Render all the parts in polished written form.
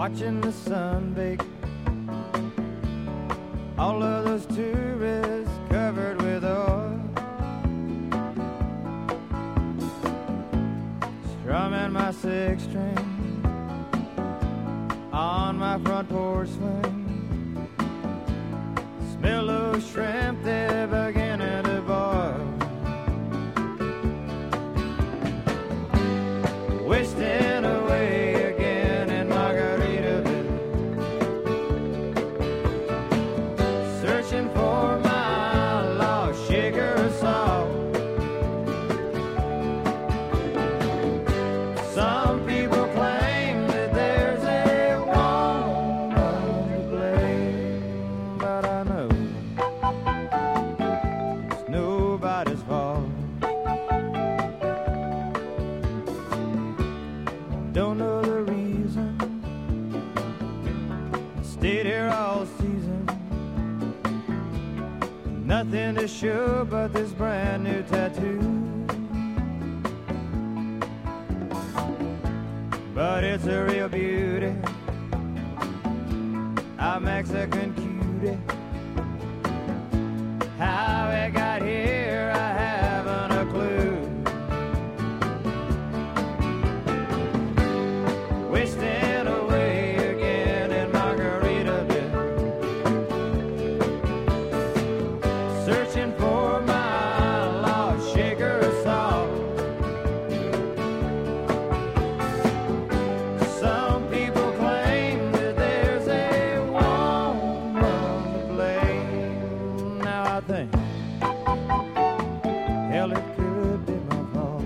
watching the sun bake. All of those tourists covered with oil, strumming my six string on my front porch swing. Smell those shrimp, they're beginning to boil. Wasting away again in Margaritaville, searching for my lost sugar salt. Some people claim that there's a woman to blame, but I know it's nobody's fault. Don't know the reason, stayed here all season. Nothing to show but this brand new tattoo, but it's a real beauty, a Mexican cutie. How it got here, I haven't a clue. Wasting away again in Margaritaville, searching for my lost sugar salt. Some people claim that there's a woman to blame. Now I think, hell, it could be my fault.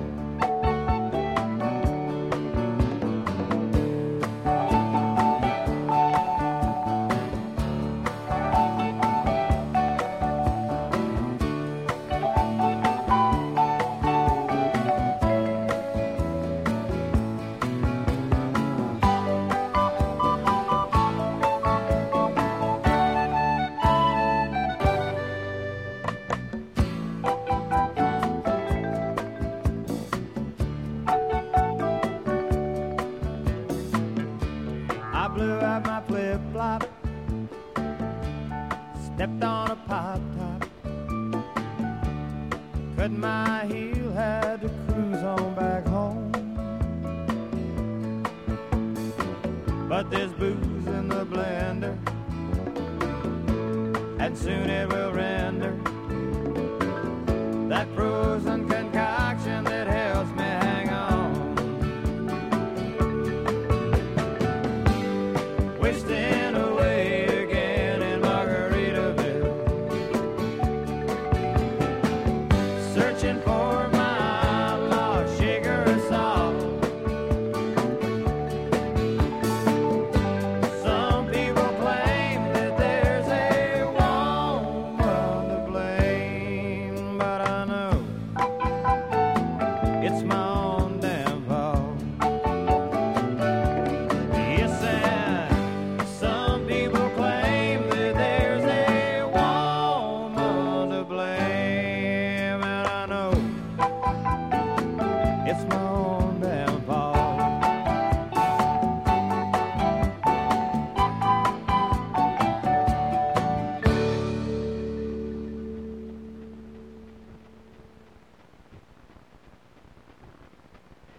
I blew out my flip-flop, stepped on a pop-top, cut my heel, had to cruise on back home. But there's booze in the blender, and soon it will render that frozen condition